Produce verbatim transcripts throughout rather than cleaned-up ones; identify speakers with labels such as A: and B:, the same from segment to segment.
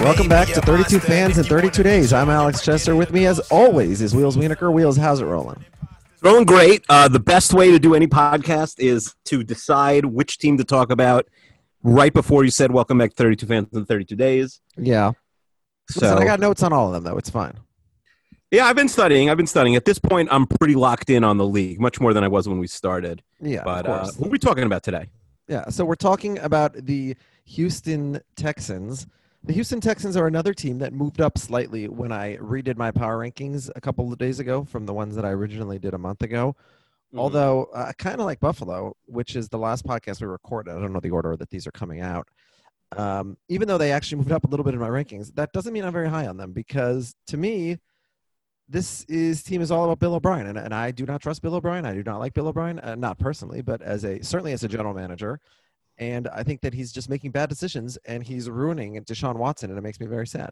A: Welcome back to thirty-two Fans in thirty-two Days. I'm Alex Chester. With me, as always, is Wheels Wienerker. Wheels, how's it rolling?
B: Rolling great. Uh, the best way to do any podcast is to decide which team to talk about right before you said welcome back to thirty-two Fans in thirty-two Days.
A: Yeah.
B: So
A: Listen, I got notes on all of them, though. It's fine.
B: Yeah, I've been studying. I've been studying. At this point, I'm pretty locked in on the league, much more than I was when we started.
A: Yeah,
B: But
A: of
B: uh,
A: course.
B: who are we talking about today?
A: Yeah, so we're talking about the Houston Texans. The Houston Texans are another team that moved up slightly when I redid my power rankings a couple of days ago from the ones that I originally did a month ago. Mm-hmm. Although, uh, kind of like Buffalo, which is the last podcast we recorded. I don't know the order that these are coming out. Um, even though they actually moved up a little bit in my rankings, that doesn't mean I'm very high on them because, to me, this is team is all about Bill O'Brien, and, and I do not trust Bill O'Brien. I do not like Bill O'Brien, uh, not personally, but as a certainly as a general manager. And I think that he's just making bad decisions, and he's ruining Deshaun Watson, and it makes me very sad.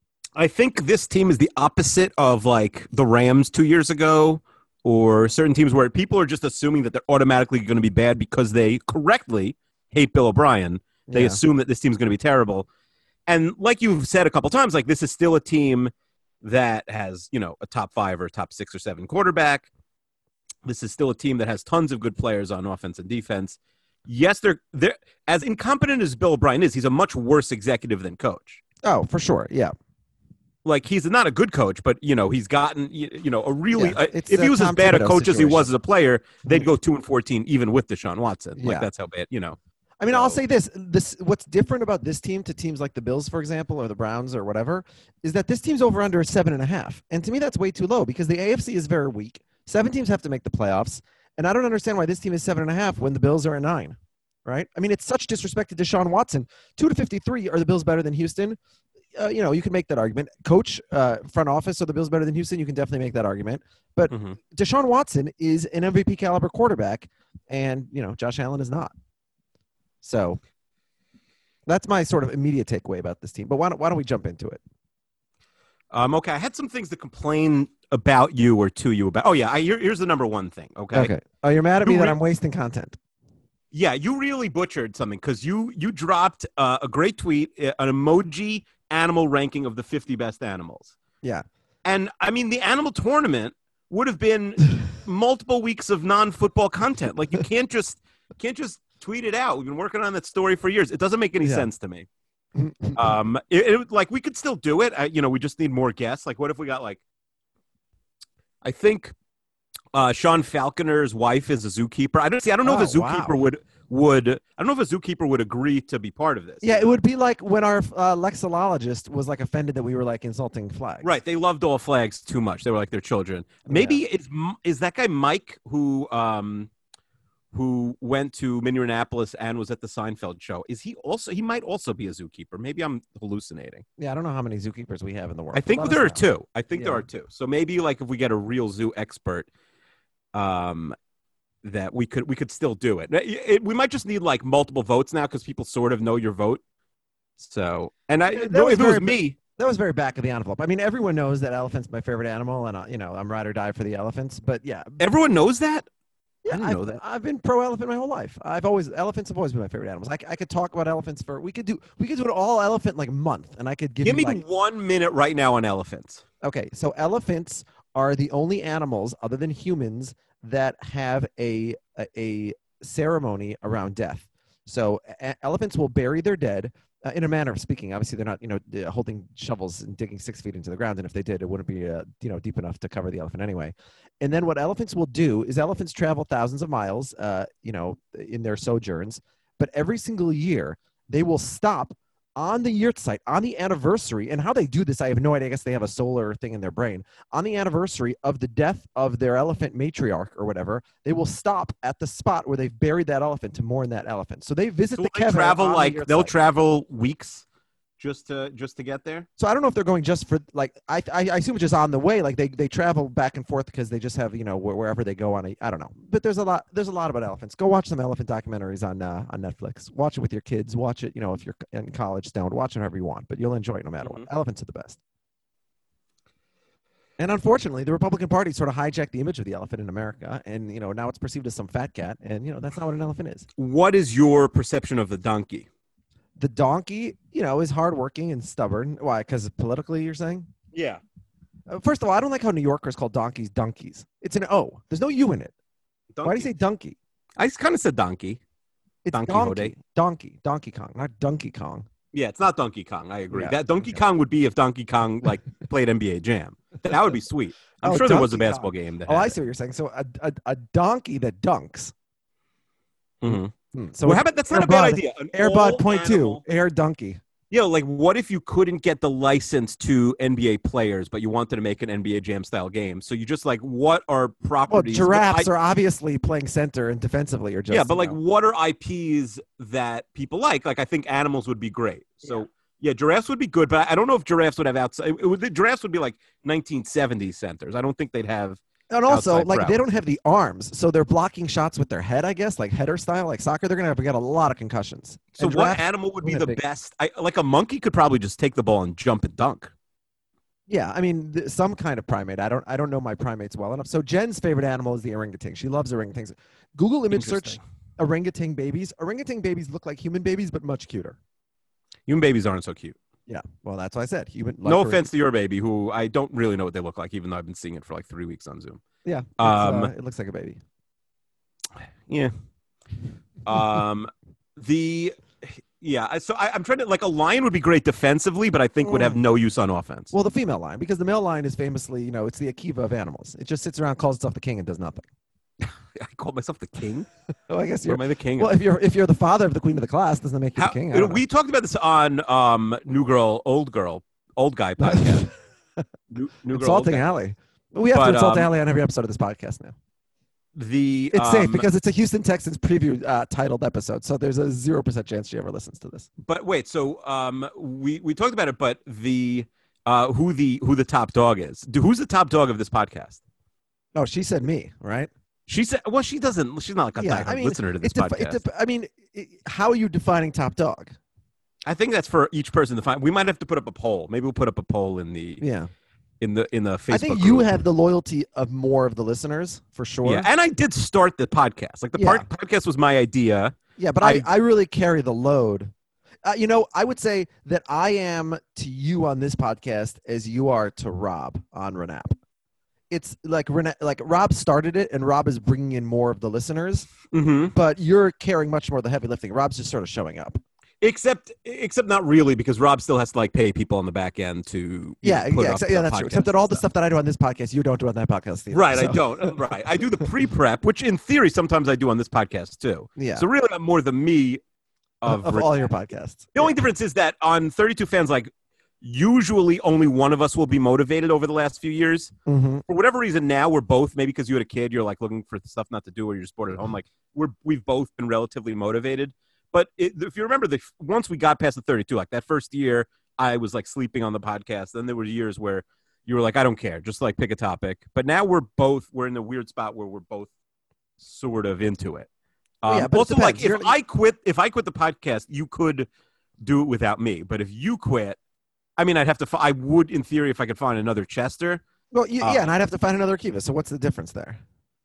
B: I think this team is the opposite of, like, the Rams two years ago or certain teams where people are just assuming that they're automatically going to be bad because they correctly hate Bill O'Brien. They
A: Yeah.
B: assume that this team's going to be terrible. And like you've said a couple times, like, this is still a team that has, you know, a top five or top six or seven quarterback. This is still a team that has tons of good players on offense and defense. Yes, they're they're as incompetent as Bill O'Brien is. He's a much worse executive than coach.
A: Oh, for sure, yeah.
B: Like, he's not a good coach, but you know he's gotten you, you know a really.
A: Yeah,
B: uh,
A: it's
B: if
A: a
B: he was as
A: Tom
B: bad a
A: Thibodeau
B: coach as he was
A: situation.
B: as a player, they'd go two and fourteen even with Deshaun Watson. Like,
A: Yeah.
B: that's how bad. You know.
A: I mean,
B: So-
A: I'll say this: this what's different about this team to teams like the Bills, for example, or the Browns, or whatever, is that this team's over under seven and a half, and to me, that's way too low because the A F C is very weak. Seven teams have to make the playoffs, and I don't understand why this team is seven and a half when the Bills are at nine. Right? I mean, it's such disrespect to Deshaun Watson. Two to fifty-three, are the Bills better than Houston? Uh, you know, you can make that argument. Coach, uh, front office, are the Bills better than Houston? You can definitely make that argument. But
B: Mm-hmm.
A: Deshaun Watson is an M V P caliber quarterback, and you know, Josh Allen is not. So that's my sort of immediate takeaway about this team. But why don't why don't we jump into it?
B: Um, okay, I had some things to complain about you or to you about. Oh yeah, I, here, here's the number one thing. Okay.
A: Okay. Oh, you're mad at me
B: You
A: that
B: re-
A: I'm wasting content.
B: Yeah, you really butchered something because you you dropped uh, a great tweet, uh, an emoji animal ranking of the fifty best animals.
A: Yeah.
B: And I mean, the animal tournament would have been multiple weeks of non-football content. Like, you can't just can't just tweet it out. We've been working on that story for years. It doesn't make any
A: Yeah.
B: sense to me. Um, it, it like we could still do it. I, you know, we just need more guests. Like, what if we got like? I think uh, Sean Falconer's wife is a zookeeper. I don't see. I don't know
A: Oh,
B: if a zookeeper
A: wow.
B: would would. I don't know if a zookeeper would agree to be part of this.
A: Yeah, it would be like when our uh, lexilologist was like offended that we were like insulting flags.
B: Right, they loved all flags too much. They were like their children. Maybe is is that guy Mike who um who went to Minneapolis and was at the Seinfeld show? Is he also? He might also be a zookeeper. Maybe I'm hallucinating.
A: Yeah, I don't know how many zookeepers we have in the world.
B: I think
A: Let
B: there are
A: us know.
B: two. I think there
A: Yeah.
B: are two. So maybe like if we get a real zoo expert, um, that we could we could still do it. It- it- we might just need like multiple votes now because people sort of know your vote. So and I
A: Yeah, that
B: no,
A: was
B: if it was
A: very-
B: me.
A: That was very back of the envelope. I mean, everyone knows that elephant's my favorite animal, and uh, you know I'm ride or die for the elephants. But yeah,
B: Everyone knows that.
A: yeah,
B: didn't
A: I've,
B: know that.
A: I've been pro elephant my whole life. I've always elephants have always been my favorite animals. I, c- I could talk about elephants for we could do we could do an all elephant like month, and I could give,
B: Give
A: you
B: me
A: like
B: one minute right now on elephants.
A: okay. So elephants are the only animals other than humans that have a a, a ceremony around death. So e- elephants will bury their dead. Uh, in a manner of speaking, obviously they're not, you know, d- holding shovels and digging six feet into the ground. And if they did, it wouldn't be, uh, you know, deep enough to cover the elephant anyway. And then what elephants will do is elephants travel thousands of miles, uh, you know, in their sojourns. But every single year, they will stop on the yurt site, on the anniversary. And how they do this, I have no idea. I guess they have a solar thing in their brain. On the anniversary of the death of their elephant matriarch or whatever, they will stop at the spot where they've buried that elephant to mourn that elephant. So they visit
B: So
A: the
B: will they
A: Kevin
B: travel
A: on the
B: like
A: yurt
B: they'll
A: site.
B: travel weeks just to just to get there.
A: So I don't know if they're going just for like I I, I assume it's just on the way. Like they, they travel back and forth because they just have you know where, wherever they go on a I don't know. But there's a lot there's a lot about elephants. Go watch some elephant documentaries on uh, on Netflix. Watch it with your kids. Watch it you know if you're in college stoned. Watch it however you want. But you'll enjoy it no matter
B: Mhm.
A: what. Elephants are the best. And unfortunately, the Republican Party sort of hijacked the image of the elephant in America, and you know now it's perceived as some fat cat, and you know that's not what an elephant is.
B: What is your perception of the donkey?
A: The donkey, you know, is hardworking and stubborn. Why? Because politically, you're saying?
B: Yeah.
A: Uh, first of all, I don't like how New Yorkers call donkeys donkeys. It's an O. There's no U in it.
B: Donkey.
A: Why do you say donkey?
B: I kind of said donkey.
A: It's
B: Donkey
A: donkey.
B: Hode.
A: Donkey. Donkey Kong, not Donkey Kong.
B: Yeah, it's not Donkey Kong. I agree.
A: Yeah,
B: That Donkey
A: okay.
B: Kong would be if Donkey Kong like played N B A Jam. That would be sweet. I'm
A: Oh,
B: sure there was a
A: Donkey
B: basketball
A: Kong.
B: game. That
A: Oh,
B: had
A: I
B: it.
A: see what you're saying. So a a, a donkey that dunks.
B: Mhm.
A: Hmm. So
B: Well,
A: it's
B: how about that's not a bad
A: Airbud-
B: idea. An
A: Airbud
B: all
A: point
B: animal-
A: two. Air donkey.
B: You know, like what if you couldn't get the license to N B A players, but you wanted to make an N B A Jam style game? So you just like, what are
A: Well,
B: properties?
A: giraffes
B: what I-
A: are obviously playing center and defensively, or just
B: yeah, but
A: you
B: like,
A: know.
B: what are I Ps that people like? Like, I think animals would be great. So yeah, giraffes would be good, but I don't know if giraffes would have outside. It would, the giraffes would be like nineteen seventies centers. I don't think they'd have.
A: And also,
B: outside
A: like they
B: prowess.
A: don't have the arms, so they're blocking shots with their head. I guess, like header style, like soccer. They're gonna have to get a lot of concussions.
B: So
A: And
B: what
A: giraffes
B: animal would
A: don't
B: be
A: have
B: the
A: big-
B: best? I, like a monkey could probably just take the ball and jump and dunk.
A: Yeah, I mean, th- some kind of primate. I don't, I don't know my primates well enough. So Jen's favorite animal is the orangutan. She loves orangutans. Google image search
B: Interesting.
A: orangutan babies. Orangutan babies look like human babies, but much cuter.
B: Human babies aren't so cute.
A: Yeah, well, that's what I said. Human.
B: No
A: like
B: offense to your baby, who I don't really know what they look like, even though I've been seeing it for like three weeks on Zoom.
A: Yeah, it's,
B: Um,
A: uh, it looks like a baby.
B: Yeah. Um, the yeah. So I, I'm trying to like a lion would be great defensively, but I think would have no use on offense.
A: Well, the female lion, because the male lion is famously, you know, it's the Akiva of animals. It just sits around, calls itself the king, and does nothing.
B: I call myself the king.
A: Oh, I guess
B: Or
A: you're.
B: am I the king?
A: Well, if you're if you're the father of the queen of the class, doesn't that make you
B: How-
A: the king? I
B: you know,
A: don't know.
B: we talked about this on um, New Girl, Old Girl, Old Guy podcast. New, New Girl, Old
A: Insulting
B: Guy.
A: Alley. We have
B: But,
A: to insult
B: um,
A: Alley on every episode of this podcast now.
B: The
A: It's safe
B: um,
A: because it's a Houston Texans preview uh, titled episode, so there's a zero percent chance she ever listens to this.
B: But wait, so um, we we talked about it, but the uh, who the who the top dog is? Do, who's the top dog of this podcast?
A: Oh, she said me, right?
B: She said, well, she doesn't. She's not like a
A: Yeah,
B: diehard
A: I mean,
B: listener to this
A: It def-
B: podcast.
A: it def- I mean, it, how are you defining top dog?
B: I think that's for each person to find. We might have to put up a poll. Maybe we'll put up a poll in the
A: Yeah,
B: in the in the Facebook.
A: I think you
B: group.
A: have the loyalty of more of the listeners for sure.
B: Yeah, and I did start the podcast. Like the
A: Yeah.
B: part, podcast was my idea.
A: Yeah, but I,
B: I-
A: I really carry the load. Uh, you know, I would say that I am to you on this podcast as you are to Rob on Renap. It's like Renap, like Rob started it, and Rob is bringing in more of the listeners,
B: Mm-hmm.
A: but you're carrying much more of the heavy lifting. Rob's just sort of showing up.
B: Except, except not really, because Rob still has to like pay people on the back end to you
A: Yeah,
B: know, put
A: yeah,
B: up
A: exa- yeah,
B: the
A: that's true.
B: podcast
A: Except that all
B: and
A: the
B: stuff.
A: stuff that I do on this podcast, you don't do on that podcast either.
B: Right, I
A: so-
B: don't. Right, I do the pre-prep, which in theory sometimes I do on this podcast too.
A: Yeah,
B: So really, I'm more the me of,
A: of all your podcasts.
B: The only difference is that on thirty-two Fans, like usually only one of us will be motivated over the last few years.
A: Mm-hmm.
B: For whatever reason, now we're both, maybe because you had a kid, you're like looking for stuff not to do, or you're just bored at home. Like we're we've both been relatively motivated. But it, if you remember, the once we got past the thirty-two, like that first year, I was like sleeping on the podcast. Then there were years where you were like, I don't care, just like pick a topic. But now we're both we're in the weird spot where we're both sort of into it. Um,
A: Yeah, but it
B: also, like
A: depends.
B: if
A: You're-
B: I quit, if I quit the podcast, you could do it without me. But if you quit, I mean, I'd have to. I would, in theory, if I could find another Chester.
A: Well, you,
B: Uh,
A: yeah, and I'd have to find another Akiva. So what's the difference there?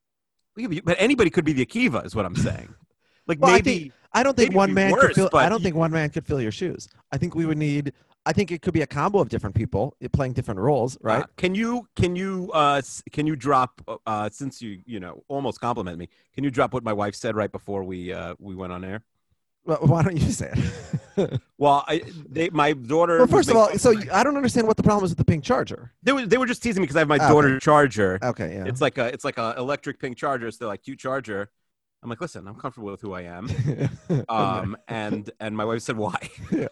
B: But anybody could be the Akiva, is what I'm saying. Like
A: Well, I
B: maybe.
A: think- I don't think
B: maybe
A: one
B: it'd be
A: man
B: worse,
A: could fill.
B: but
A: I don't
B: you-
A: think one man could fill your shoes. I think we would need. I think it could be a combo of different people eh, playing different roles, right?
B: Uh, can you can you uh s- can you drop uh since you you know almost compliment me? Can you drop what my wife said right before we uh we went on air?
A: Well, why don't you say it?
B: Well, I they my daughter.
A: well,
B: was
A: first of
B: making
A: all,
B: fun
A: so
B: me.
A: you- I don't understand what the problem is with the pink charger.
B: they were they were just teasing me because I have my
A: Okay.
B: daughter charger.
A: Okay, yeah.
B: It's like a it's like a electric pink charger. So they're like cute charger. I'm like, listen, I'm comfortable with who I am. Um, and and my wife said, why?
A: yeah.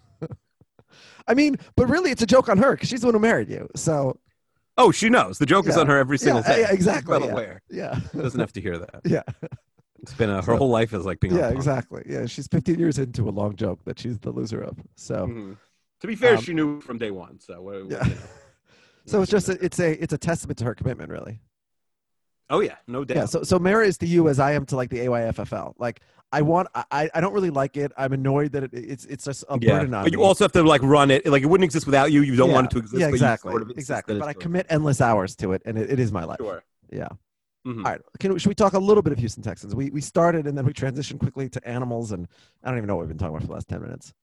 A: I mean, but really, it's a joke on her because she's the one who married you. So
B: Oh, she knows. The joke is
A: Yeah.
B: on her every single
A: yeah,
B: day.
A: yeah, exactly.
B: Well
A: yeah.
B: aware.
A: Yeah.
B: Doesn't have to hear that.
A: yeah.
B: It's been a, her whole life is like being.
A: Yeah.
B: on the phone.
A: Exactly. Yeah. She's fifteen years into a long joke that she's the loser of. So.
B: Mhm. To be fair,
A: Um,
B: she knew from day one. So uh,
A: Yeah.
B: you know.
A: So it's just a, it's a it's a testament to her commitment, really.
B: Oh yeah, no doubt.
A: Yeah. So so Mara is to you as I am to like the A Y F F L. Like I want I I don't really like it. I'm annoyed that it, it's it's just a
B: Yeah,
A: burden on
B: but you
A: me.
B: also have to like run it. Like it wouldn't exist without you. You don't
A: Yeah.
B: want it to exist.
A: Yeah.
B: but you
A: Exactly.
B: sort of insist
A: exactly.
B: that
A: But I
B: it's
A: commit endless hours to it, and it, it is my life.
B: Sure.
A: Yeah.
B: Mhm.
A: All right. Can we, should we talk a little bit of Houston Texans? We we started and then we transitioned quickly to animals, and I don't even know what we've been talking about for the last ten minutes.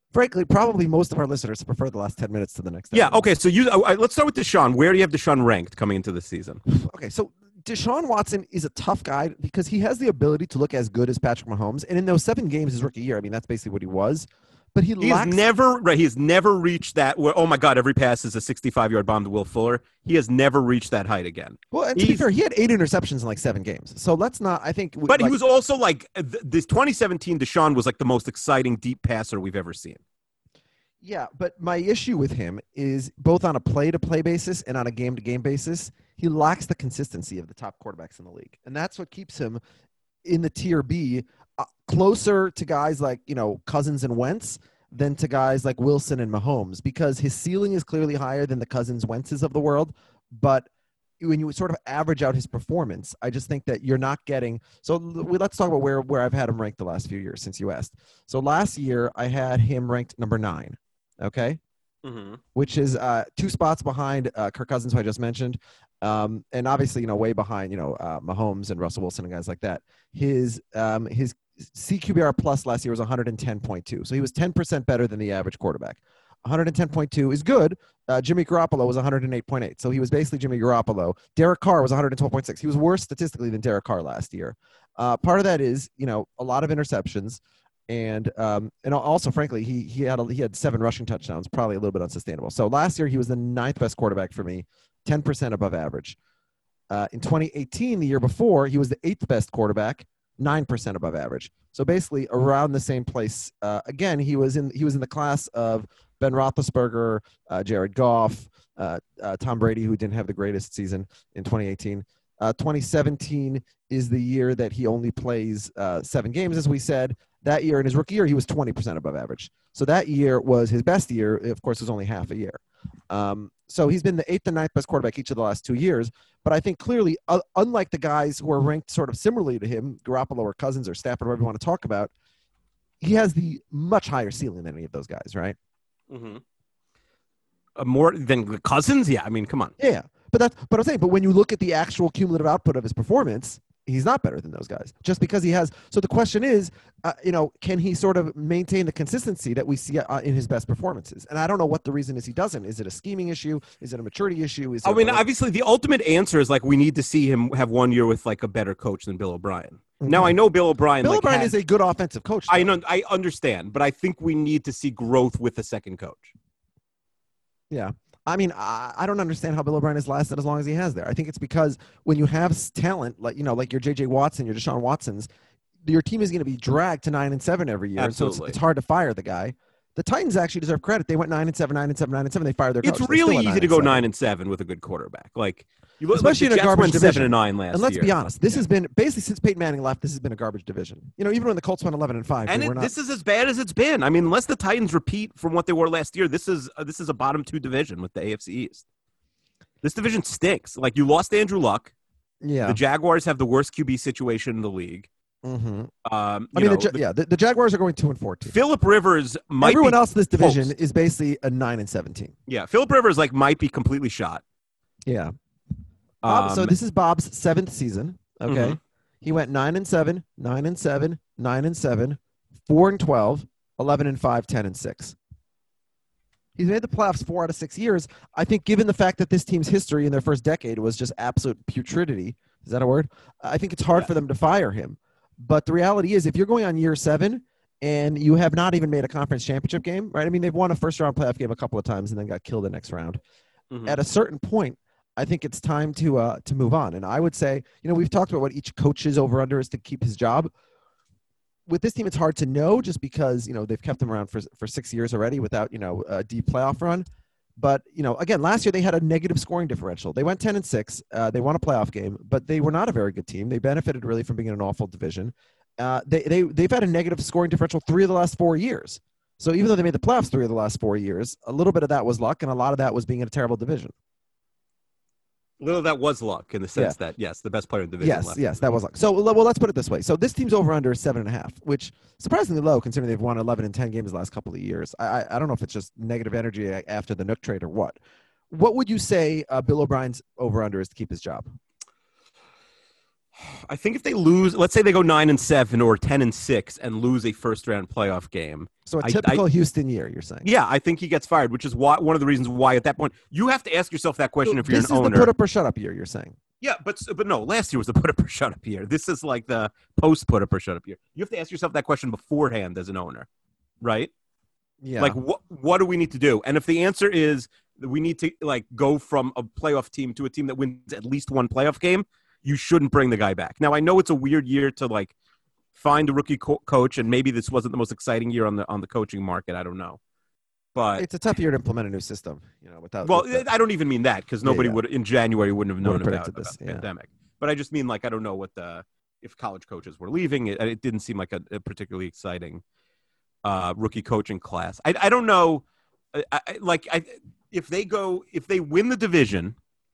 A: Frankly, probably most of our listeners prefer the last ten minutes to the next.
B: Yeah.
A: minutes.
B: Okay. So you uh, let's start with Deshaun. Where do you have Deshaun ranked coming into the season?
A: Okay, so Deshaun Watson is a tough guy because he has the ability to look as good as Patrick Mahomes, and in those seven games his rookie year, I mean that's basically what he was. But he
B: He's
A: lacks.
B: never right. He's never reached that. Where oh my God, every pass is a sixty-five yard bomb to Will Fuller. He has never reached that height again.
A: Well, and to
B: He's,
A: be fair, he had eight interceptions in like seven games. So let's not. I think.
B: But
A: like,
B: he was also like this twenty seventeen Deshaun was like the most exciting deep passer we've ever seen.
A: Yeah, but my issue with him is both on a play-to-play basis and on a game-to-game basis, he lacks the consistency of the top quarterbacks in the league, and that's what keeps him in the tier B, uh, closer to guys like you know Cousins and Wentz than to guys like Wilson and Mahomes, because his ceiling is clearly higher than the Cousins Wentzes of the world, but when you sort of average out his performance, I just think that you're not getting. So let's talk about where where I've had him ranked the last few years since you asked. So last year I had him ranked number nine. Okay,
B: mm-hmm.
A: which is uh, two spots behind uh, Kirk Cousins, who I just mentioned, um, and obviously, you know, way behind, you know, uh, Mahomes and Russell Wilson and guys like that. His um, his C Q B R plus last year was one hundred ten point two, so he was ten percent better than the average quarterback. one hundred ten point two is good. Uh, Jimmy Garoppolo was one hundred eight point eight, so he was basically Jimmy Garoppolo. Derek Carr was one hundred twelve point six. He was worse statistically than Derek Carr last year. Uh, part of that is, you know, a lot of interceptions. And um, and also, frankly, he he had a, he had seven rushing touchdowns, probably a little bit unsustainable. So last year he was the ninth best quarterback for me, ten percent above average. Uh, in twenty eighteen, the year before, he was the eighth best quarterback, nine percent above average. So basically, around the same place. Uh, again, he was in he was in the class of Ben Roethlisberger, uh, Jared Goff, uh, uh, Tom Brady, who didn't have the greatest season in twenty eighteen. Uh, twenty seventeen is the year that he only plays uh, seven games, as we said. That year, in his rookie year, he was twenty percent above average. So that year was his best year. Of course, it was only half a year. Um, so he's been the eighth and ninth best quarterback each of the last two years. But I think clearly, uh, unlike the guys who are ranked sort of similarly to him, Garoppolo or Cousins or Stafford, whatever you want to talk about, he has the much higher ceiling than any of those guys, right?
B: Mm-hmm. Uh, more than Cousins? Yeah, I mean, come on.
A: Yeah, but that's but I'm saying, but when you look at the actual cumulative output of his performance, he's not better than those guys just because he has. So the question is, uh, you know, can he sort of maintain the consistency that we see uh, in his best performances? And I don't know what the reason is he doesn't. Is it a scheming issue? Is it a maturity issue? Is
B: I mean,
A: a,
B: obviously, the ultimate answer is like we need to see him have one year with like a better coach than Bill O'Brien. Okay. Now I know Bill O'Brien.
A: Bill
B: like,
A: O'Brien
B: has,
A: is a good offensive coach. Though.
B: I know, I understand, but I think we need to see growth with the second coach.
A: Yeah. I mean, I, I don't understand how Bill O'Brien has lasted as long as he has there. I think it's because when you have talent, like, you know, like your J J Watson, your Deshaun Watsons, your team is going to be dragged to nine and seven every year.
B: Absolutely.
A: So it's, it's hard to fire the guy. The Titans actually deserve credit. They went nine and seven, nine and seven, nine and seven. They fired their coach.
B: It's really easy to go nine and seven with a good quarterback. Like, you look,
A: especially
B: like
A: in a garbage
B: went
A: division.
B: Seven and nine last
A: and let's
B: year.
A: be honest, this
B: yeah.
A: has been basically since Peyton Manning left. This has been a garbage division. You know, even when the Colts went eleven and five,
B: and it,
A: not...
B: this is as bad as it's been. I mean, unless the Titans repeat from what they were last year, this is uh, this is a bottom two division with the A F C East. This division stinks. Like, you lost Andrew Luck.
A: Yeah,
B: the Jaguars have the worst Q B situation in the league.
A: Mm-hmm.
B: Um,
A: I mean,
B: know,
A: the,
B: the,
A: yeah, the, the Jaguars are going two and four. Too.
B: Philip Rivers might.
A: Everyone
B: be
A: else in this division
B: post.
A: is basically a nine and seventeen.
B: Yeah, Philip Rivers like might be completely shot.
A: Yeah. Bob,
B: Um,
A: so this is Bob's seventh season. Okay,
B: mm-hmm.
A: He went nine and seven, nine and seven, nine and seven, four and twelve, eleven and five, ten and six. He's made the playoffs four out of six years. I think, given the fact that this team's history in their first decade was just absolute putridity, is that a word? I think it's hard yeah. for them to fire him. But the reality is, if you're going on year seven and you have not even made a conference championship game, right? I mean, they've won a first-round playoff game a couple of times and then got killed the next round. Mm-hmm. At a certain point, I think it's time to uh, to move on. And I would say, you know, we've talked about what each coach's over-under is to keep his job. With this team, it's hard to know just because, you know, they've kept him around for for six years already without, you know, a deep playoff run. But, you know, again, last year they had a negative scoring differential. They went ten and six. Uh, they won a playoff game, but they were not a very good team. They benefited really from being in an awful division. Uh, they, they, they've had a negative scoring differential three of the last four years. So even though they made the playoffs three of the last four years, a little bit of that was luck, and a lot of that was being in a terrible division.
B: A little of that was luck in the sense yeah. that, yes, the best player in the division
A: Yes,
B: left.
A: yes, that was luck. So, well, let's put it this way. So this team's over-under is seven and a half, which surprisingly low considering they've won eleven and ten games the last couple of years. I, I, I don't know if it's just negative energy after the Nook trade or what. What would you say uh, Bill O'Brien's over-under is to keep his job?
B: I think if they lose, let's say they go nine and seven or ten and six and lose a first round playoff game.
A: So a
B: I-
A: typical
B: I-
A: Houston year, you're saying?
B: Yeah, I think he gets fired, which is why one of the reasons why at that point you have to ask yourself that question
A: So
B: if you're
A: this
B: an
A: is
B: owner.
A: the put up or shut up year, you're saying?
B: Yeah, but but no, last year was the put up or shut up year. This is like the post put up or shut up year. You have to ask yourself that question beforehand as an owner, right?
A: Yeah.
B: Like what what do we need to do? And if the answer is that we need to like go from a playoff team to a team that wins at least one playoff game, you shouldn't bring the guy back. Now I know it's a weird year to like find a rookie co- coach, and maybe this wasn't the most exciting year on the on the coaching market. I don't know, but
A: it's a tough year to implement a new system, you know, without
B: well,
A: with the-
B: I don't even mean that because nobody
A: yeah.
B: would in January wouldn't have known
A: Would've
B: about,
A: predicted
B: about
A: this,
B: the
A: yeah.
B: pandemic. But I just mean like I don't know what the if college coaches were leaving. It, it didn't seem like a, a particularly exciting uh, rookie coaching class. I, I don't know, I, I, like I, if they go if they win the division,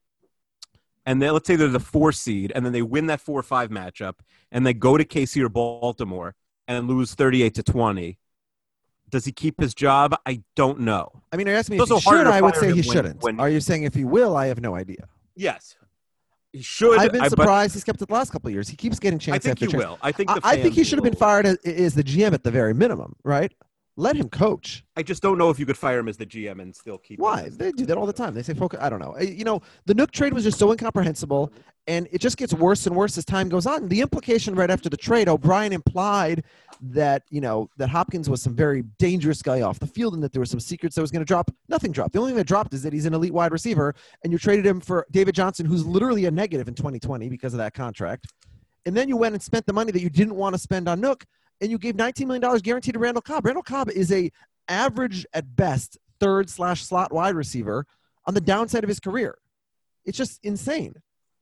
B: and then let's say they're the four seed, and then they win that four or five matchup, and they go to K C or Baltimore and lose thirty-eight to twenty. Does he keep his job? I don't know.
A: I mean, you're asking me
B: It's
A: if he
B: also harder
A: should,
B: to
A: I would
B: fire
A: say
B: him
A: he
B: when-
A: shouldn't.
B: when-
A: Are you saying if he will? I have no idea.
B: Yes, he should.
A: I've been
B: I, but
A: surprised he's kept it the last couple of years. He keeps getting chance
B: I think
A: after
B: he
A: chance.
B: will. I think the
A: I, I think he
B: fans
A: should have been
B: will.
A: fired as, as the G M at the very minimum, right? Let him coach.
B: I just don't know if you could fire him as the G M and still keep him
A: Why?
B: as-
A: They do that all the time. They say, focus. I don't know. Uh, You know, the Nook trade was just so incomprehensible, and it just gets worse and worse as time goes on. The implication right after the trade, O'Brien implied that, you know, that Hopkins was some very dangerous guy off the field and that there were some secrets that was going to drop. Nothing dropped. The only thing that dropped is that he's an elite wide receiver, and you traded him for David Johnson, who's literally a negative in twenty twenty because of that contract. And then you went and spent the money that you didn't want to spend on Nook, and you gave nineteen million dollars guaranteed to Randall Cobb. Randall Cobb is a average at best third slash slot wide receiver on the downside of his career. It's just insane.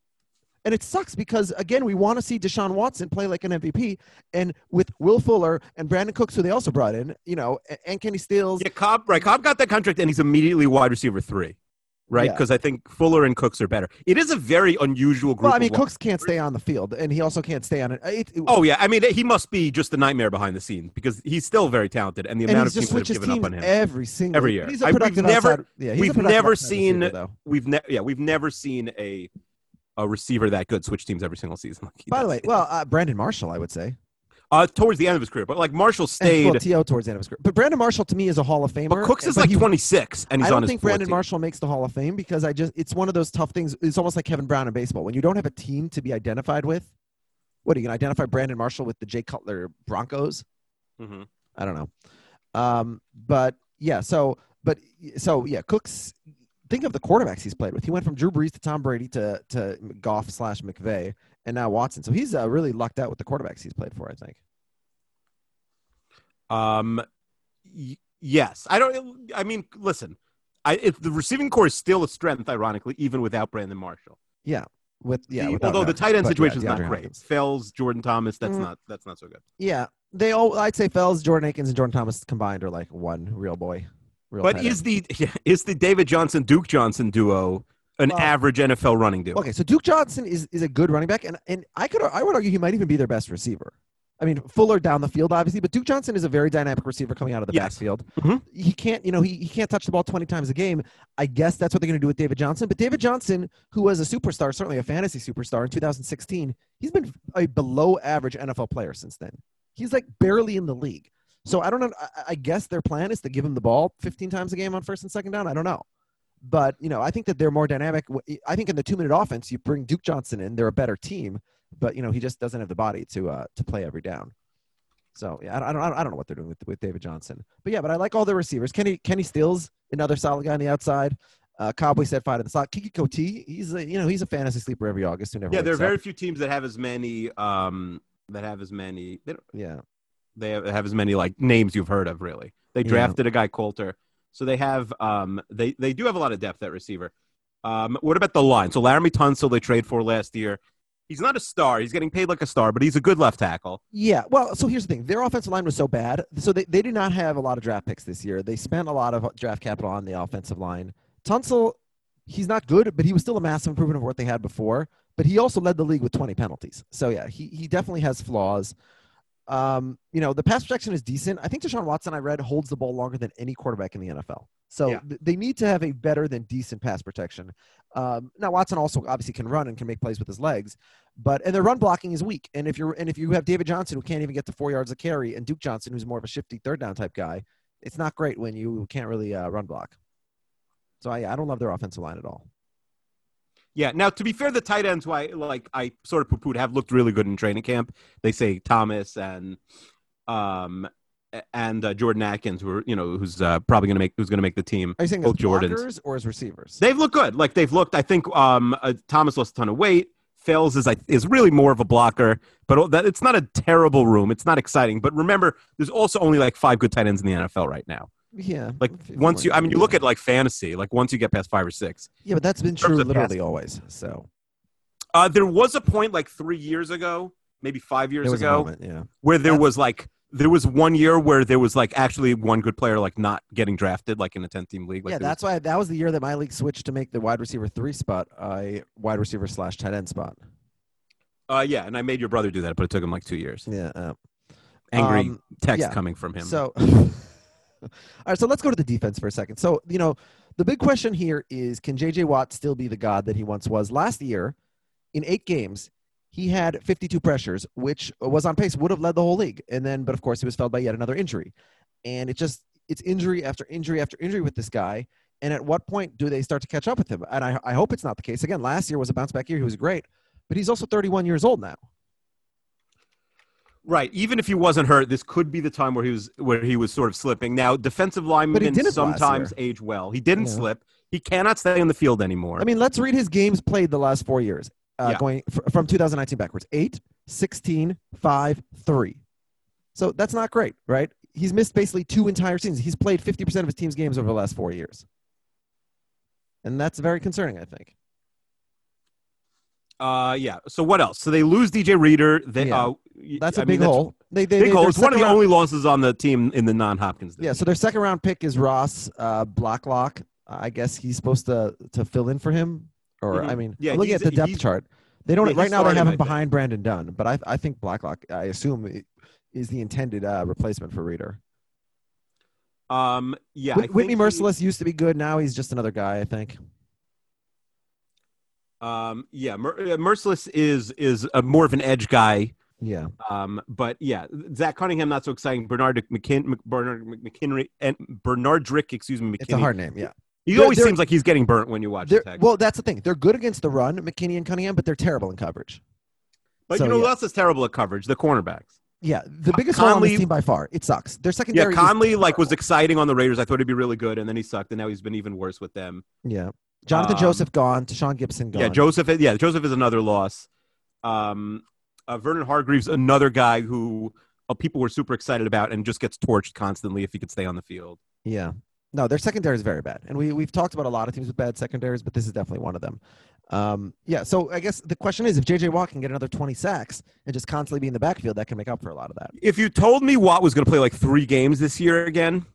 A: And it sucks because, again, we want to see Deshaun Watson play like an M V P. And with Will Fuller and Brandon Cooks, who they also brought in, you know, a- and Kenny Stills.
B: Yeah, Cobb, right. Cobb got that contract, and he's immediately wide receiver three, right?
A: Yeah.
B: Because I think Fuller and Cooks are better. It is a very unusual group.
A: Well, I mean,
B: of wide-
A: Cooks can't stay on the field, and he also can't stay on it. it, it
B: Oh, yeah. I mean, he must be just a nightmare behind the scenes because he's still very talented, and the
A: and
B: amount
A: he's
B: of
A: just
B: teams that
A: switches
B: have given
A: teams
B: up on him.
A: every single
B: Every year.
A: He's
B: I-
A: a
B: we've
A: productive
B: never-
A: outside, yeah, he's a
B: we've
A: productive
B: never
A: outside
B: seen-
A: receiver, though.
B: We've ne- yeah, we've never seen a a receiver that good switch teams every single season. Like he
A: By the
B: does.
A: way, well, uh, Brandon Marshall, I would say.
B: uh, towards the end of his career, but like Marshall
A: And,
B: stayed.
A: well, T O towards the end of his career. But Brandon Marshall, to me, is a Hall of Famer.
B: but Cooks is
A: but
B: like
A: he-
B: twenty-six, and he's
A: I don't
B: on his
A: think Brandon
B: fourteen.
A: Marshall makes the Hall of Fame because I just it's one of those tough things. It's almost like Kevin Brown in baseball. When you don't have a team to be identified with, what are you going to identify Brandon Marshall with the Jay Cutler Broncos?
B: Mhm.
A: I don't know. Um, but yeah, so but so yeah, Cooks. Think of the quarterbacks he's played with. He went from Drew Brees to Tom Brady to to Goff slash McVay and now Watson. So he's uh, really lucked out with the quarterbacks he's played for, I think.
B: Um, y- yes, I don't. I mean, listen, I if the receiving core is still a strength, ironically, even without Brandon Marshall.
A: Yeah, with yeah.
B: The-
A: without
B: although the
A: doubt.
B: tight end
A: But,
B: situation is
A: yeah,
B: not
A: DeAndre
B: great.
A: Hopkins.
B: Fells, Jordan Thomas, that's
A: Mm.
B: not that's not so good.
A: Yeah, they all. I'd say Fells, Jordan Akins, and Jordan Thomas combined are like one real boy. Real
B: But
A: tight
B: is
A: end.
B: the yeah, is the David Johnson Duke Johnson duo an
A: Well-
B: average N F L running duo?
A: okay? So Duke Johnson is is a good running back, and and I could I would argue he might even be their best receiver. I mean, Fuller down the field, obviously, but Duke Johnson is a very dynamic receiver coming out of the
B: Yes.
A: backfield.
B: Mhm.
A: He can't, you know, he, he can't touch the ball twenty times a game. I guess that's what they're going to do with David Johnson. But David Johnson, who was a superstar, certainly a fantasy superstar in two thousand sixteen, he's been a below average N F L player since then. He's like barely in the league. So I don't know. I, I guess their plan is to give him the ball fifteen times a game on first and second down. I don't know. But, you know, I think that they're more dynamic. I think in the two-minute offense, you bring Duke Johnson in, they're a better team. But, you know, he just doesn't have the body to uh, to play every down. So, yeah, I don't, I don't know what they're doing with, with David Johnson. But, yeah, but I like all the receivers. Kenny Kenny Stills, another solid guy on the outside. Uh, Cowboy said five in the slot. Kiki Coty, he's a, you know, he's a fantasy sleeper every August. Who never
B: Yeah, there are
A: wakes up.
B: very few teams that have as many um that have as many they, don't,
A: Yeah.
B: they have, have as many like names you've heard of. Really, they
A: Yeah.
B: drafted a guy Coulter, so they have um they they do have a lot of depth at receiver. Um, what about the line? So Laramie Tunsil they trade for last year. He's not a star. He's getting paid like a star, but he's a good left tackle.
A: Yeah, well, so here's the thing. Their offensive line was so bad. So they, they did not have a lot of draft picks this year. They spent a lot of draft capital on the offensive line. Tunsil, he's not good, but he was still a massive improvement of what they had before. But he also led the league with twenty penalties. So, yeah, he, he definitely has flaws. Um, you know, the pass protection is decent. I think Deshaun Watson, I read, holds the ball longer than any quarterback in the N F L. So
B: Yeah.
A: th- they need to have a better than decent pass protection. Um, now Watson also obviously can run and can make plays with his legs, but and their run blocking is weak. And if you're and if you have David Johnson who can't even get to four yards of carry, and Duke Johnson who's more of a shifty third down type guy, it's not great when you can't really uh, run block. So I, I don't love their offensive line at all.
B: Yeah. Now, to be fair, the tight ends, who I like, I sort of poo-pooed, have looked really good in training camp. They say Thomas and um and uh, Jordan Atkins, who are, you know, who's uh, probably going to make who's going to make the team.
A: Are you saying
B: both
A: as blockers
B: Jordans
A: or as receivers?
B: They've looked good. Like they've looked. I think um uh, Thomas lost a ton of weight. Fells is is really more of a blocker, but that it's not a terrible room. It's not exciting. But remember, there's also only like five good tight ends in the N F L right now.
A: Yeah.
B: Like once you, I mean, you look at like fantasy, like once you get past five or six.
A: Yeah, but that's been true literally always. So
B: uh, there was a point like three years ago, maybe five years
A: there was
B: ago,
A: a moment, yeah,
B: where there
A: that's,
B: was like there was one year where there was like actually one good player like not getting drafted, like in a ten-team league. Like
A: yeah, that's
B: was,
A: why that was the year that my league switched to make the wide receiver three spot a wide receiver slash tight end spot.
B: Uh, yeah, and I made your brother do that, but it took him like two years.
A: Yeah. Uh,
B: Angry
A: um,
B: text
A: yeah.
B: coming from him.
A: So, all right, so let's go to the defense for a second. So, you know, the big question here is, can J J Watt still be the god that he once was? Last year, in eight games, he had fifty-two pressures, which was on pace, would have led the whole league. And then, but of course, he was felled by yet another injury. And it just, it's injury after injury after injury with this guy. And at what point do they start to catch up with him? And I, I hope it's not the case. Again, last year was a bounce back year. He was great, but he's also thirty-one years old now.
B: Right. Even if he wasn't hurt, this could be the time where he was where he was sort of slipping. Now, defensive linemen sometimes age well. He didn't yeah. slip. He cannot stay on the field anymore.
A: I mean, let's read his games played the last four years, uh, yeah. going f- from two thousand nineteen backwards. eight, sixteen, five, three. So that's not great, right? He's missed basically two entire seasons. He's played fifty percent of his team's games over the last four years. And that's very concerning, I think.
B: Uh, yeah. So what else? So they lose D J Reader. They,
A: yeah.
B: uh,
A: That's a
B: I
A: big
B: mean,
A: hole. They, they,
B: big
A: they,
B: hole. It's one of the
A: round,
B: only losses on the team in the non-Hopkins.
A: Yeah, so their second round pick is Ross uh, Blacklock. I guess he's supposed to to fill in for him. Or, mm-hmm. I mean, yeah, looking at the depth chart. They don't. Yeah, right now they have him behind Brandon Dunn, but I I think Blacklock, I assume, is the intended uh, replacement for Reader.
B: Um. Yeah.
A: Whit- Whitney Merciless he, used to be good. Now he's just another guy, I think.
B: Um. Yeah. Mer- Merciless is is a more of an edge guy.
A: Yeah.
B: Um. But yeah, Zach Cunningham not so exciting. Bernard McKin Bernard McKinley and Bernard Drick. Excuse me. McKinney.
A: It's a hard name. Yeah.
B: He always seems like he's getting burnt when you watch the
A: Well, that's the thing. They're good against the run, McKinney and Cunningham, but they're terrible in coverage.
B: But so, you know yeah. who else is terrible at coverage? The cornerbacks.
A: Yeah, the biggest Conley, hole on this team by far. It sucks. Their secondary.
B: Yeah, Conley like was exciting on the Raiders. I thought he'd be really good, and then he sucked, and now he's been even worse with them.
A: Yeah, Jonathan um, Joseph gone. Tashawn Gibson gone.
B: Yeah, Joseph. Yeah, Joseph is another loss. Um, uh, Vernon Hargreaves, another guy who uh, people were super excited about, and just gets torched constantly if he could stay on the field.
A: Yeah. No, their secondary is very bad. And we, we've talked about a lot of teams with bad secondaries, but this is definitely one of them. Um, yeah, so I guess the question is, if J J Watt can get another twenty sacks and just constantly be in the backfield, that can make up for a lot of that.
B: If you told me Watt was going to play like three games this year again,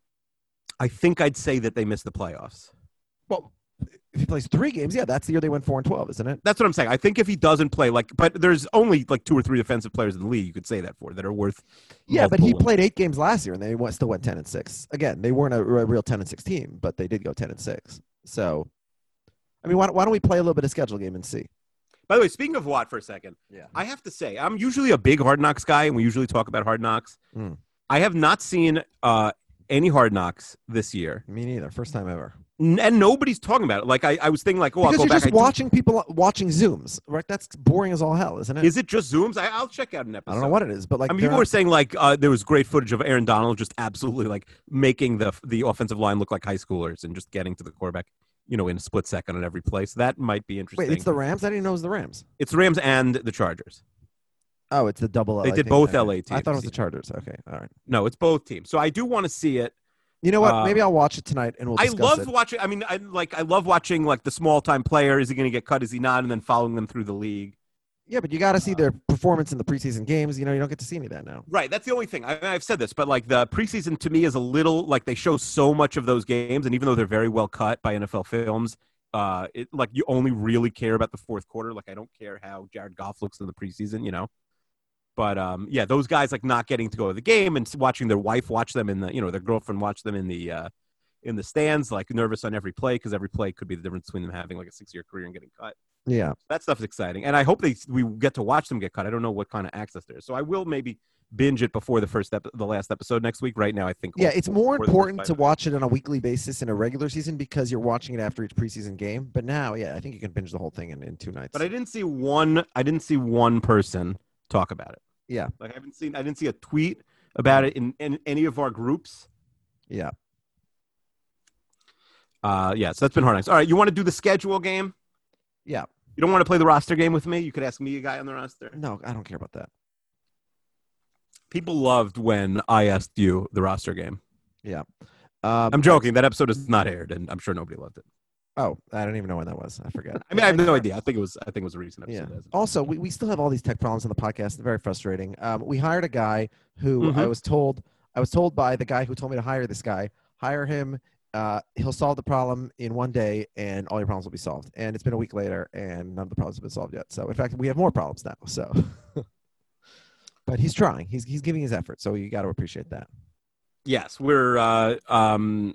B: I think I'd say that they missed the playoffs.
A: Well, if he plays three games, yeah, that's the year they went four and twelve, isn't it?
B: That's what I'm saying. I think if he doesn't play, like, but there's only like two or three defensive players in the league you could say that for that are worth.
A: Yeah, but he played eight games last year and they went, still went ten and six. Again, they weren't a, a real ten and six team, but they did go ten and six. So, I mean, why, why don't we play a little bit of schedule game and see?
B: By the way, speaking of Watt for a second,
A: yeah,
B: I have to say I'm usually a big Hard Knocks guy, and we usually talk about Hard Knocks.
A: Mm.
B: I have not seen uh, any Hard Knocks this year.
A: Me neither. First time ever.
B: And nobody's talking about it. Like I, I was thinking, like, oh,
A: because
B: I'll go
A: you're
B: back.
A: just watching people watching Zooms, right? That's boring as all hell, isn't it?
B: Is it just Zooms? I, I'll check out an episode.
A: I don't know what it is, but like,
B: I mean, people
A: not...
B: were saying like uh, there was great footage of Aaron Donald just absolutely like making the the offensive line look like high schoolers and just getting to the quarterback, you know, in a split second on every play. So that might be interesting.
A: Wait, it's the Rams? I didn't know it was the Rams.
B: It's the Rams and the Chargers.
A: Oh, it's the double.
B: They
A: L A
B: did
A: thing.
B: both
A: Okay.
B: L A teams.
A: I thought it was the Chargers. Okay, all right.
B: No, it's both teams. So I do want to see it.
A: You know what?
B: Uh,
A: Maybe I'll watch it tonight and we'll
B: I
A: discuss
B: love
A: it.
B: watching. I mean, I like. I love watching like the small time player. Is he going to get cut? Is he not? And then following them through the league.
A: Yeah, but you got to see their performance in the preseason games. You know, you don't get to see any of that now.
B: Right. That's the only thing. I, I've said this, but like the preseason to me is a little like they show so much of those games, and even though they're very well cut by N F L Films, uh, it like you only really care about the fourth quarter. Like I don't care how Jared Goff looks in the preseason, you know. But um, yeah, those guys like not getting to go to the game and watching their wife watch them in the, you know, their girlfriend watch them in the uh, in the stands, like nervous on every play because every play could be the difference between them having like a six-year career and getting cut.
A: Yeah.
B: That stuff's exciting, and I hope they we get to watch them get cut. I don't know what kind of access there is, so I will maybe binge it before the first ep- the last episode next week. Right now, I think.
A: Yeah, it's more important to
B: minutes.
A: watch it on a weekly basis in a regular season because you're watching it after each preseason game. But now, yeah, I think you can binge the whole thing in, in two nights.
B: But I didn't see one. I didn't see one person talk about it.
A: Yeah,
B: like I haven't seen. I didn't see a tweet about it in, in any of our groups.
A: Yeah.
B: Uh, yeah. So that's been hard. All right, you want to do the schedule game?
A: Yeah.
B: You don't want to play the roster game with me? You could ask me, a guy on the roster.
A: No, I don't care about that.
B: People loved when I asked you the roster game.
A: Yeah. Um,
B: I'm joking. That episode is not aired, and I'm sure nobody loved it.
A: Oh, I don't even know when that was. I forget.
B: I mean, I have no idea. I think it was. I think it was a recent
A: Yeah.
B: episode.
A: Also, we, we still have all these tech problems on the podcast. Very frustrating. Um, we hired a guy who
B: Mhm.
A: I was told I was told by the guy who told me to hire this guy. Hire him. Uh, he'll solve the problem in one day, and all your problems will be solved. And it's been a week later, and none of the problems have been solved yet. So, in fact, we have more problems now. So, but he's trying. He's he's giving his effort. So you got to appreciate that.
B: Yes, we're uh, um,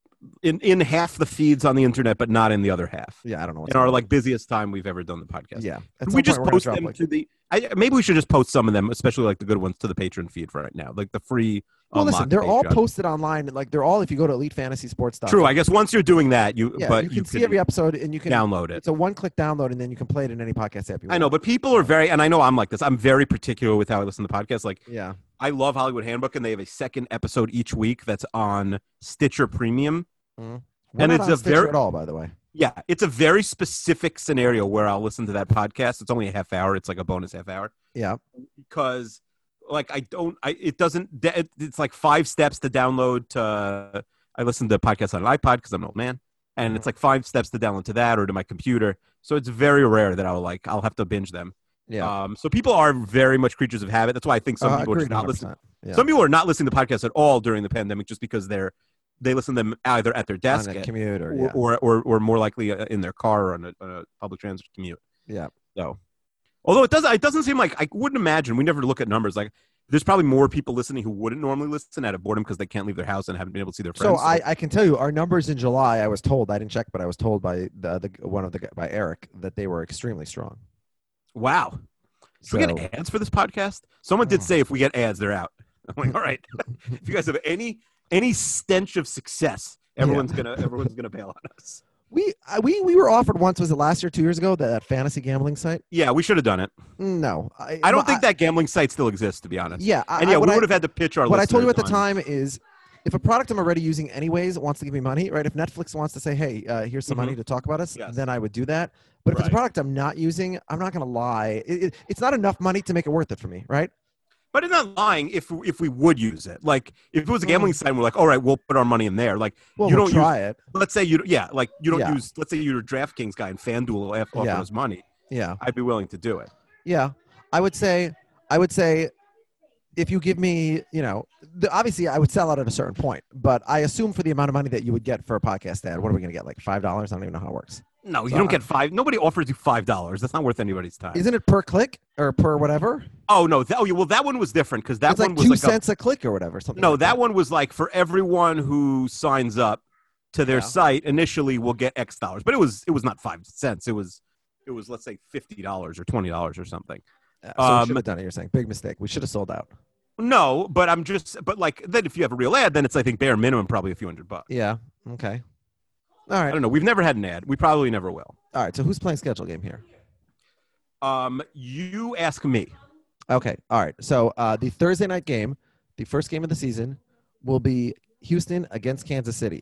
B: in in half the feeds on the internet, but not in the other half.
A: Yeah, I don't know. What's
B: In our
A: going on.
B: like busiest time we've ever done the podcast.
A: Yeah,
B: Can
A: at some
B: we just
A: point we're gonna
B: post
A: drop,
B: them
A: like-
B: to the. I, maybe we should just post some of them, especially like the good ones, to the Patreon feed for right now, like the free.
A: Well, listen,
B: unlocked
A: they're all
B: Patreon.
A: posted online. Like they're all if you go to elite fantasy sports dot com.
B: True. I guess once you're doing that, you
A: Yeah,
B: but
A: you can see every episode, and you can
B: download it.
A: It's a one-click download, and then you can play it in any podcast app you want.
B: I know, but people are very, and I know I'm like this. I'm very particular with how I listen to podcasts. Like,
A: Yeah.
B: I love Hollywood Handbook, and they have a second episode each week that's on Stitcher Premium.
A: We're
B: And
A: not
B: it's
A: on
B: a
A: Stitcher
B: very-
A: at all, by the way.
B: Yeah, it's a very specific scenario where I'll listen to that podcast. It's only a half hour. It's like a bonus half hour
A: Yeah.
B: because, like, I don't. I it doesn't. it- It's like five steps to download. To I listen to podcasts on an iPod because I'm an old man, and
A: Mhm.
B: it's like five steps to download to that or to my computer. So it's very rare that I'll like I'll have to binge them.
A: Yeah.
B: Um, so people are very much creatures of habit. That's why I think some
A: Uh,
B: people are just
A: agreed,
B: not listening.
A: one hundred percent. Yeah.
B: Some people are not listening to podcasts at all during the pandemic just because they're they listen to them either at their
A: On
B: desk
A: a
B: at-
A: commute or,
B: or,
A: yeah.
B: or, or or more likely uh, in their car or on a, on a public transit commute.
A: Yeah.
B: So, although it doesn't, it doesn't seem like I wouldn't imagine. We never look at numbers. Like, there's probably more people listening who wouldn't normally listen out of boredom because they can't leave their house and haven't been able to see their
A: So
B: friends.
A: I, I can tell you our numbers in July. I was told I didn't check, but I was told by the, the one of the by Eric that they were extremely strong.
B: wow. Should
A: So,
B: we get ads for this podcast? Someone did
A: Oh.
B: say if we get ads, they're out. I'm like, all right. If you guys have any any stench of success, everyone's gonna everyone's gonna bail on us.
A: we I- we we were offered once. Was it last year, two years ago? That, that fantasy gambling site?
B: Yeah, we should have done it.
A: No, I,
B: I don't
A: my-
B: think that gambling site still exists, to be honest.
A: Yeah, I,
B: And yeah,
A: I, what
B: we
A: I-
B: would have had to pitch our.
A: What I told you at the
B: listeners on-
A: time is, if a product I'm already using anyways wants to give me money, right? If Netflix wants to say, "Hey, uh, here's some
B: Mhm.
A: money to talk about us,"
B: Yes.
A: then I would do that. But if it's a
B: Right.
A: product I'm not using, I'm not going to lie. It, it, it's not enough money to make it worth it for me, right?
B: But it's not lying if if we would use it. Like if it was a gambling site, and we're like, all right, we'll put our money in there. Like
A: Well,
B: you
A: we'll
B: don't
A: try it.
B: use. Let's say you yeah, like you don't
A: Yeah.
B: use. Let's say you're a DraftKings guy and FanDuel off- offers
A: Yeah.
B: us money.
A: Yeah,
B: I'd be willing to do it.
A: yeah. I would say, I would say, if you give me, you know, the, obviously I would sell out at a certain point. But I assume for the amount of money that you would get for a podcast ad, what are we going to get? Like five dollars? I don't even know how it works.
B: No, you
A: So
B: don't
A: I-
B: get five. Nobody offers you five dollars. That's not worth anybody's time.
A: Isn't it per click or per whatever?
B: Oh no! That, oh, yeah, well, that one was different because that
A: it's
B: one
A: like
B: was
A: two
B: like a,
A: cents a, click or whatever. Something.
B: no.
A: like
B: That one was like for everyone who signs up to their
A: Yeah.
B: site initially will get X dollars, but it was it was not five cents. It was it was let's say fifty dollars or twenty dollars or something.
A: Yeah, so we
B: Um,
A: should have done it. You're saying big mistake. We should have sold out.
B: No, but I'm just but like then if you have a real ad, then it's I think bare minimum probably a few hundred bucks.
A: Yeah. Okay. All
B: I
A: right.
B: don't know. We've never had an ad. We probably never will.
A: All right. So who's playing schedule game here?
B: Um, you ask me.
A: Okay. All right. So uh, the Thursday night game, the first game of the season, will be Houston against Kansas City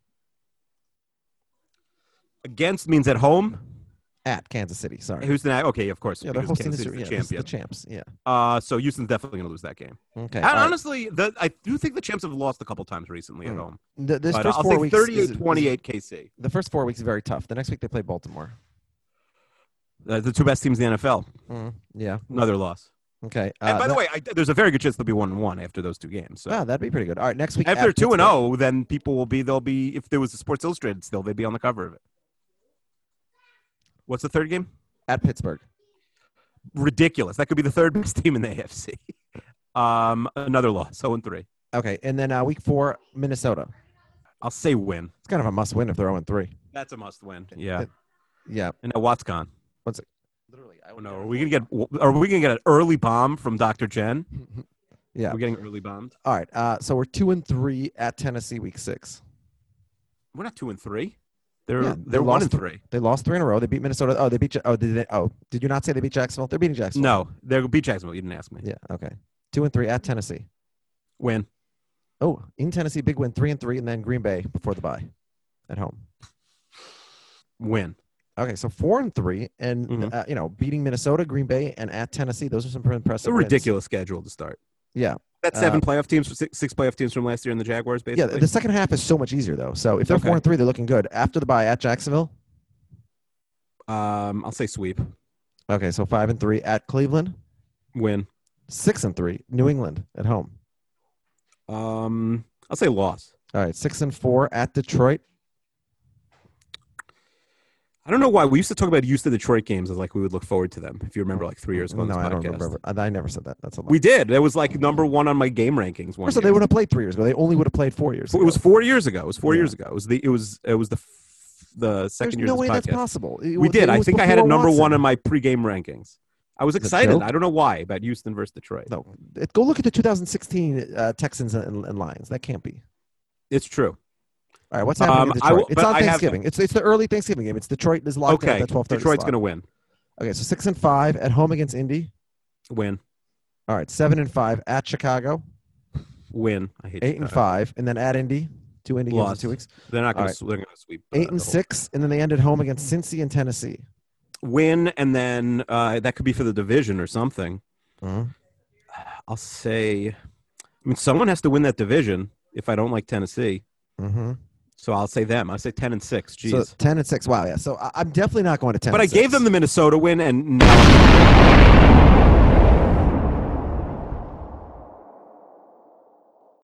B: Against means at home.
A: at Kansas City. Sorry.
B: Who's the okay? Of course,
A: Yeah, they're
B: because
A: hosting
B: Kansas
A: this.
B: City's
A: Yeah,
B: the
A: this is the
B: champion.
A: champs. Yeah.
B: Uh, so Houston's definitely going to lose that game.
A: Okay.
B: And
A: all right.
B: honestly, the, I do think the champs have lost a couple times recently at
A: Mm.
B: home.
A: The, this
B: But
A: first
B: I'll
A: four
B: say
A: weeks. is-
B: thirty-eight twenty-eight K C.
A: The first four weeks is very tough. The next week they play Baltimore.
B: Uh, the two best teams in the N F L.
A: Mm, yeah.
B: Another loss.
A: Okay.
B: and
A: uh,
B: by the
A: that-
B: way, I, there's a very good chance they'll be one and one after those two games. So
A: oh, that'd be pretty good. All right. Next week.
B: if
A: at
B: they're two and
A: Pittsburgh.
B: zero, then people will be they'll be if there was a Sports Illustrated still, they'd be on the cover of it. What's the third game?
A: At Pittsburgh.
B: ridiculous. That could be the third best team in the A F C. Um, another loss, zero and three.
A: Okay, and then uh, week four, Minnesota.
B: I'll say win.
A: It's kind of a must-win if they're zero and three.
B: That's a must-win. Yeah.
A: It- yeah.
B: And now Watt's gone.
A: What's it? Literally, I
B: Oh no, are we gonna get? Are we gonna get an early bomb from Doctor Jen?
A: Yeah.
B: We're getting early bombed.
A: All right. Uh, so we're two and three at Tennessee, week six.
B: We're not two and three. They're
A: Yeah,
B: they're
A: they
B: one
A: lost
B: and three.
A: They lost three in a row. They beat Minnesota. Oh, they beat. Ja- Oh, did they? Oh, did you not say they beat Jacksonville? They're beating Jacksonville.
B: No, they're beat Jacksonville. You didn't ask me.
A: Yeah. Okay. Two and three at Tennessee.
B: Win.
A: Oh, in Tennessee, big win, three and three, and then Green Bay before the bye, at home.
B: Win.
A: Okay, so four and three, and
B: Mhm.
A: uh, you know, beating Minnesota, Green Bay, and at Tennessee. Those are some pretty impressive.
B: It's a
A: wins.
B: ridiculous schedule to start.
A: Yeah.
B: That's seven
A: Uh,
B: playoff teams, six, six playoff teams from last year in the Jaguars,
A: Yeah.
B: basically.
A: The second half is so much easier though. So if they're
B: Okay.
A: four and three, they're looking good. After the bye at Jacksonville.
B: um, I'll say sweep.
A: Okay, so five and three at Cleveland.
B: Win.
A: Six and three, New England at home.
B: Um, I'll say loss.
A: All right, six and four at Detroit.
B: I don't know why we used to talk about Houston Detroit games as like we would look forward to them. If you remember, like three years ago. on
A: No,
B: this
A: I don't
B: podcast.
A: remember. I, I never said that. That's a lie.
B: We did. It was like number one on my game rankings. One
A: So
B: year.
A: they would have played three years ago. They only would have played four years.
B: It
A: ago.
B: was four years ago. It was four
A: Yeah.
B: years ago. It was the. It was. It was the. f- The second
A: There's
B: year
A: no
B: of
A: way
B: this
A: that's
B: podcast.
A: possible. It
B: We
A: was-
B: did.
A: it
B: I
A: was
B: think I had it
A: before
B: number
A: Watson.
B: one on my pregame rankings. I was
A: Is it
B: excited.
A: joke?
B: I don't know why about Houston versus Detroit.
A: No, it, go look at the two thousand sixteen uh, Texans and, and Lions. That can't be.
B: It's true.
A: All right, what's happening
B: Um,
A: in
B: I
A: Detroit?
B: will-
A: it's
B: but
A: on
B: I have-
A: Thanksgiving. It's it's the early Thanksgiving game. It's Detroit is locked in
B: Okay.
A: at the twelve thirty.
B: Detroit's going to win.
A: Okay, so six and five at home against Indy.
B: Win.
A: All right, seven and five at Chicago.
B: Win. I hate
A: Eight and
B: Chicago.
A: five, and then at Indy. Two Indy games in
B: Loss.
A: two weeks.
B: They're not going
A: All
B: to. They're going to sweep. uh,
A: Eight and
B: the whole-
A: six, and then they ended home against Cincy and Tennessee.
B: Win, and then uh, that could be for the division or something.
A: Uh-huh.
B: I'll say. I mean, someone has to win that division. If I don't like Tennessee,
A: Mm-hmm.
B: so I'll say them. I'll say ten and six. Jeez.
A: So ten and six. Wow, yeah. So I, I'm definitely not going to ten.
B: but I
A: and
B: gave
A: six.
B: them the Minnesota win, and now